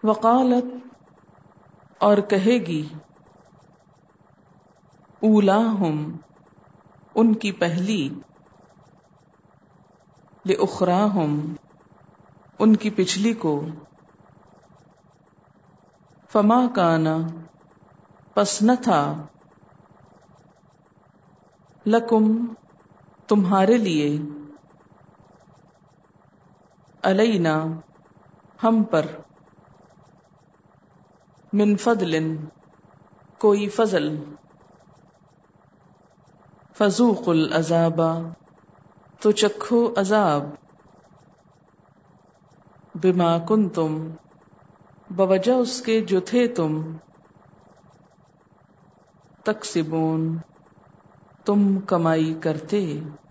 वक़ालत और कहेगी, ऊलाहुम उनकी पहली, लिउखराहुम उनकी पिछली को, फमा काना पस न था, लकुम तुम्हारे लिए, अलैना हम पर, मिन फदलिन कोई फजल, फजूकुल अजाबा तो चखो अजाब, बिमा कुंतुम बवजह उसके जो थे तुम, तकसिबून तुम कमाई करते।